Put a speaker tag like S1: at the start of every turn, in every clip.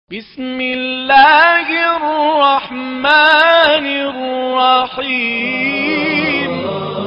S1: بسم الله الرحمن الرحیم.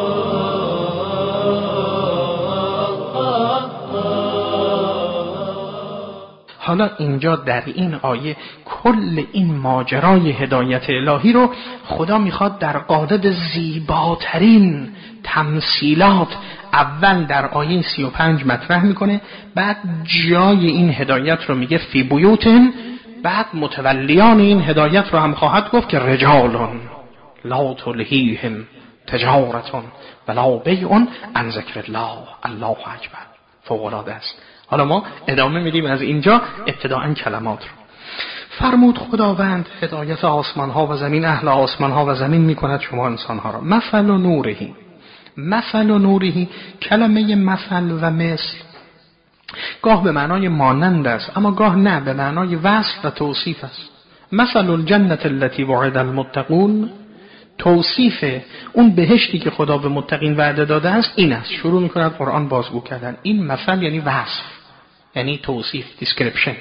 S2: حالا اینجا در این آیه کل این ماجرای هدایت الهی رو خدا میخواد در قالب زیباترین تمثیلات اول در آیه 35 مطرح میکنه، بعد جای این هدایت رو میگه فی بیوتن، بعد متولیان این هدایت رو هم خواهد گفت که رجالون لا تلهیهم تجارتون ولا بیع عن ذکر الله الله اکبر. فوق العاده است. حالا ما ادامه میدیم از اینجا ابتداءً کلمات رو. فرمود خداوند هدایت آسمان ها و زمین، اهل آسمان ها و زمین میکند شما انسان ها را. مثل و نورهی، مثل و نورهی، کلمه مثل و مثل گاه به معنای مانند است، اما گاه نه، به معنای وصف و توصیف است. مثل الجنة التي وعد المتقون، توصیف اون بهشتی که خدا به متقین وعده داده است این است. شروع میکند قرآن بازگو کردن. این مثل یعنی وصف، یعنی توصیف، دیسکریپشن.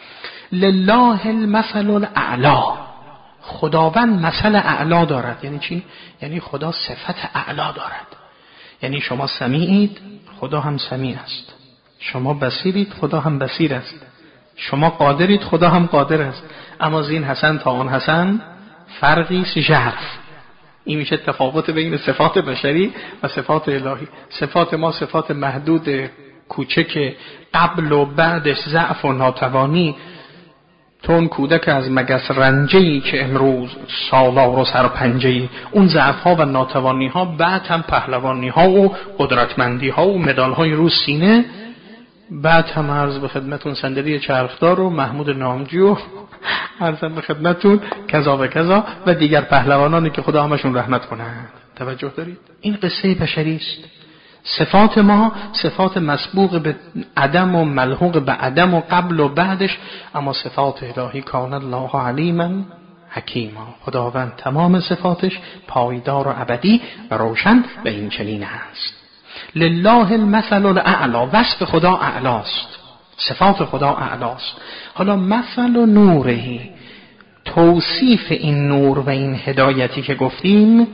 S2: لله المثل الاعلی، خداوند مثل اعلا دارد. یعنی چی؟ یعنی خدا صفت اعلا دارد. یعنی شما سمیعید، خدا هم سمیع است. شما بصیرید، خدا هم بصیر است. شما قادرید، خدا هم قادر است. اما زین حسن تا آن حسن فرقی است ژرف. این میشه تفاوت بین صفات بشری و صفات الهی. صفات ما صفات محدود کوچک، قبل و بعدش ضعف و ناتوانی. تو اون کودک از مگس رنجه‌ای که امروز سالار و سرپنجه‌ای، اون ضعف‌ها و ناتوانی‌ها بعد هم پهلوانی‌ها و قدرتمندی‌ها و مدال‌های رو سینه، بعد هم عرض به خدمتون صندلی چرخدار و محمود نامجو و عرضم به خدمتون کذا و کذا و دیگر پهلوانانی که خدا همشون رحمت کنند. توجه دارید؟ این قصه بشری است. صفات ما صفات مسبوق به عدم و ملحوق به عدم و قبل و بعدش، اما صفات الهی کان الله علیما حکیما، خداوند تمام صفاتش پایدار و ابدی و روشن و این چنین است. لله المثل الاعلی، وصف خدا اعلاست، صفات خدا اعلاست. حالا مثل و نورهی، توصیف این نور و این هدایتی که گفتیم،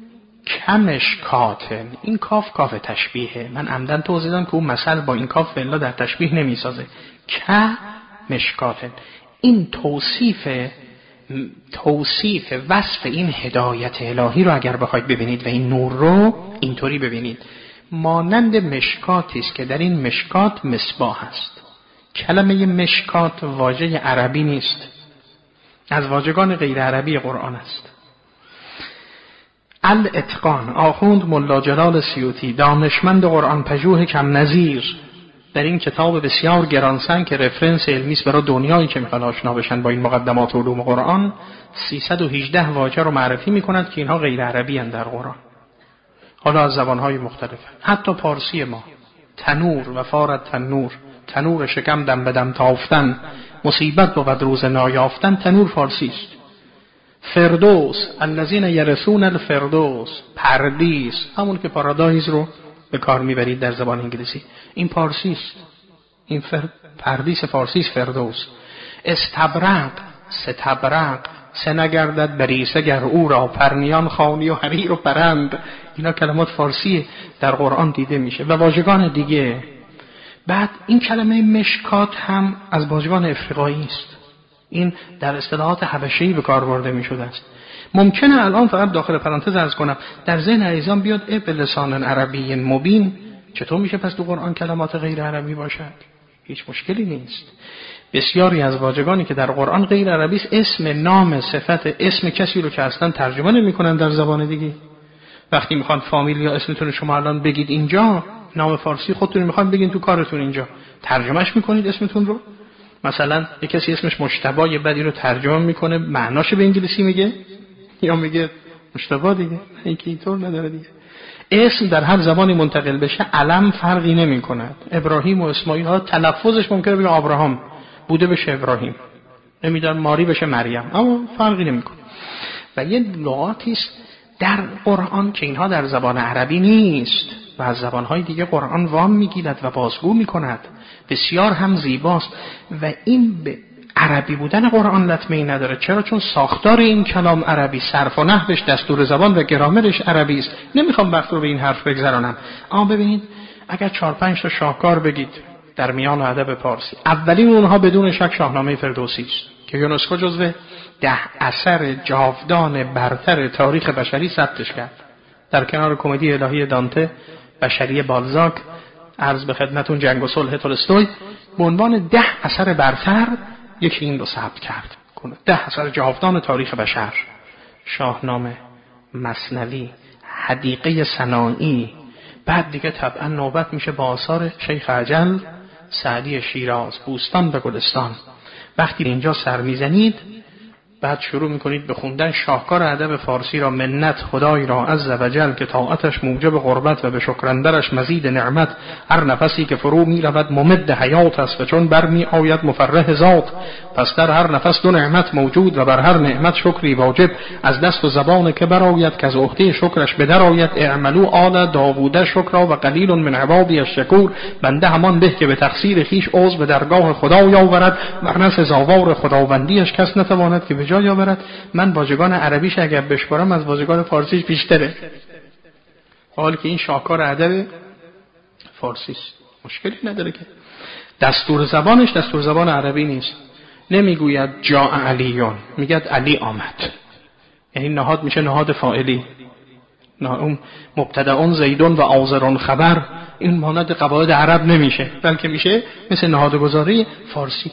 S2: کمشکاتن، این کاف کاف تشبیهه. من عمدن توضیح دادم که اون مثل با این کاف فعلا در تشبیه نمیسازه. کمشکاتن، این توصیف وصف این هدایت الهی رو اگر بخواید ببینید و این نور رو اینطوری ببینید، مانند مشکاتی است که در این مشکات مصباح است. کلمه مشکات واژه عربی نیست، از واژگان غیر عربی قرآن است. الاتقان، آخوند ملا جلال سیوطی، دانشمند قرآن پژوه کم نظیر، در این کتاب بسیار گرانسنگ که رفرنس علمی است برای دنیایی که میخوان آشنا بشن با این مقدمات علوم قرآن، 318 واژه رو معرفی میکند که اینها غیر عربی اند در قرآن. حالا از زبانهای مختلف، حتی پارسی ما، تنور و فارت تنور، تنور شکم دم به دم تافتن، مصیبت بود روز نایافتن، تنور فارسی است. فردوس، الذین یرثون الفردوس، پردیس، همون که پارادایز رو به کار میبرید در زبان انگلیسی، این پارسی است. این پردیس فارسی است. فردوس. استبرق، ستبرق، سه نگردد بریسه گر او را، پرنیان خانی و حریر و پرند، اینا کلمات فارسی در قرآن دیده میشه و واژگان دیگه. بعد این کلمه مشکات هم از واژگان افریقایی است. این در اصطلاحات حبشه‌ای به کار برده میشده است. ممکنه الان فقط داخل پرانتز عرض کنم در ذهن عزیزان بیاد به لسان عربی مبین چطور میشه پس تو قرآن کلمات غیر عربی باشد؟ هیچ مشکلی نیست. بسیاری از واژگانی که در قرآن غیر عربی است، اسم، نام، صفت، اسم کسی رو که اصلا ترجمه نمی‌کنن در زبان دیگه. وقتی میخوان فامیل یا اسمتون شما الان بگید اینجا، نام فارسی خودتون میخوان بگین تو کارتون اینجا، ترجمهش میکنید اسمتون رو. مثلا یک کسی اسمش مجتبی، یه بعد اینو ترجمه میکنه معناشو به انگلیسی میگه یا میگه مجتبی دیگه، اینکه اینطور نداره دیگه. اسم در هر زبانی منتقل بشه علم فرقی نمیکند. ابراهیم و اسماعیل ها تلفظش ممکنه بگه ابراهام بوده بشه ابراهیم، نمیدونم ماری بشه مریم، اما فرقی نمیکنه. و یه لغاتی است در قرآن که اینها در زبان عربی نیست و از زبانهای دیگه قرآن وام میگیرد و بازگو میکند، بسیار هم زیباست و این به عربی بودن قرآن لطمه‌ای نداره. چرا؟ چون ساختار این کلام عربی، صرف و نحوش، دستور زبان و گرامرش عربی است. نمیخوام وقت رو به این حرف بگذرانم، اما ببینید اگر 4-5 تا شاهکار بگید در میان ادب پارسی، اولین اونها بدون شک شاهنامه فردوسی است که یونسکو جزو 10 اثر جاودان برتر تاریخ بشری ثبتش کرد، در کنار کمدی الهی دانته، بشری بالزاک، عرض به خدمتون جنگ و صلح تولستوی، به عنوان 10 اثر برتر یکی این رو ثبت کرد. 10 اثر جاودان تاریخ بشر: شاهنامه، مثنوی، حدیقه سنایی. بعد دیگه طبعا نوبت میشه با آثار شیخ اجل، سعدی شیراز، بوستان و گلستان. وقتی اینجا سر میزنید بعد شروع میکنید به خوندن شاهکار ادب فارسی را: منت خدای را عز و جل که طاعتش موجب قربت و به شکرندرش مزید نعمت، هر نفسی که فرو می رود ممد حیات است و چون بر می آید مفرح ذات، پس در هر نفس 2 نعمت موجود و بر هر نعمت شکری واجب، از دست و زبان که برآید که از عهده شکرش بدر آید، اعملوا آل داوود شکرا و قلیل من عبادی الشکور، بنده همان به که به تقصیر خیش عضو به درگاه خدا یاورد، ورنه سزاوار خداوندیش کس نتواند که به جای آورد. من واژگان عربیش اگر بشمارم از واژگان فارسیش بیشتره، حال که این شاهکار ادب فارسی است، مشکلی نداره که دستور زبانش دستور زبان عربی نیست. نمیگوید جاء علیون، میگد علی آمد، یعنی نهاد میشه نهاد فاعلی، اون مبتدأ زیدون و آذرون خبر، این مانند قواعد عرب نمیشه، بلکه میشه مثل نهادگذاری فارسی.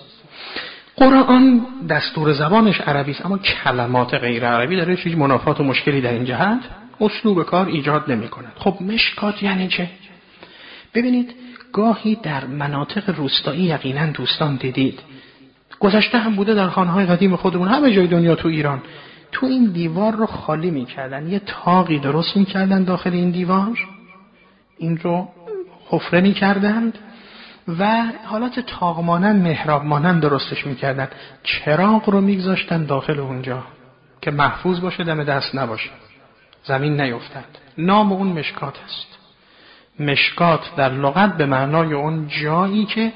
S2: قرآن دستور زبانش عربی است، اما کلمات غیر عربی داره. هیچ منافات و مشکلی در این جهت اسلوب کار ایجاد نمی کند. خب مشکات یعنی چه؟ ببینید گاهی در مناطق روستایی یقینا دوستان دیدید، گذشته هم بوده در خانه‌های قدیم خودمون، همه جای دنیا، تو ایران، تو این دیوار رو خالی می‌کردن، یه تاقی درست می‌کردن داخل این دیوار، این رو حفره می‌کردند و حالت تاق مانند، محراب مانند درستش می‌کردن، چراغ رو می‌گذاشتن داخل اونجا که محفوظ باشه، دم دست نباشه، زمین نیفتد. نام اون مشکات است. مشکات در لغت به معنای اون جایی که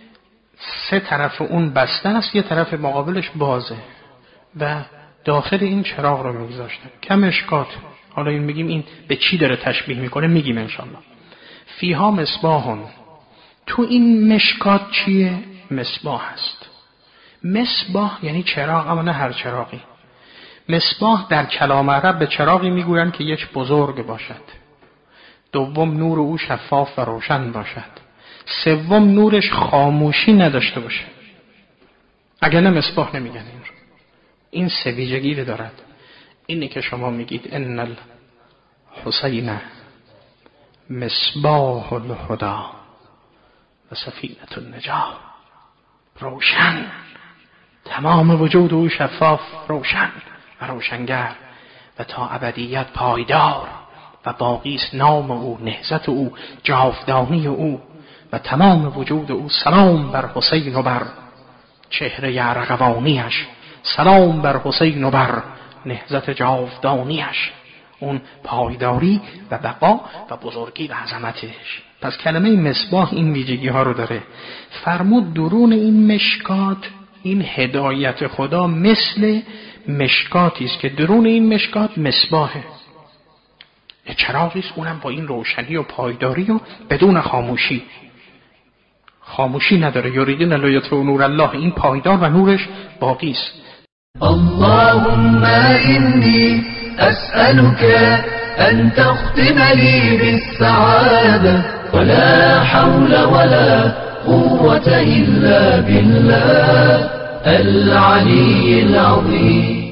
S2: 3 طرف اون بسته است، یه طرف مقابلش بازه و داخل این چراغ رو می‌گذاشتن که مشکات. حالا این میگیم این به چی داره تشبیه میکنه، میگیم انشالله. فیها مصباحون، تو این مشکات چیه؟ مصباح است. مصباح یعنی چراغ، اما نه هر چراغی. مصباح در کلام عرب به چراغی میگویند که یک بزرگ باشد، دوم نور او شفاف و روشن باشد، سوم نورش خاموشی نداشته باشه. اگر نه مصباح نمیگن این رو. این 3 ویژگی رو دارد. اینه که شما میگید ان الحسین مصباح الهدى و سفینه النجاة، روشن، تمام وجود او شفاف، روشن و روشنگر و تا ابدیت پایدار و باقی است نام او، نهضت او، جاودانی او و تمام وجود او. سلام بر حسین و بر چهره ارغوانیش، سلام بر حسین و بر نهضت جاودانیش، اون پایداری و بقا و بزرگی و عظمتش. پس کلمه مصباح این ویژگی ها رو داره. فرمود درون این مشکات، این هدایت خدا مثل مشکاتی است که درون این مشکات مصباحه، چراغی است، اونم با این روشنی و پایداری و بدون خاموشی. خاموشی نداره. یریدون لیطفئوا نور الله، این پایدار و نورش باقی است.
S3: اللهم إني أسألك أن تختم لي بالسعادة ولا حول ولا قوة إلا بالله العلي العظيم.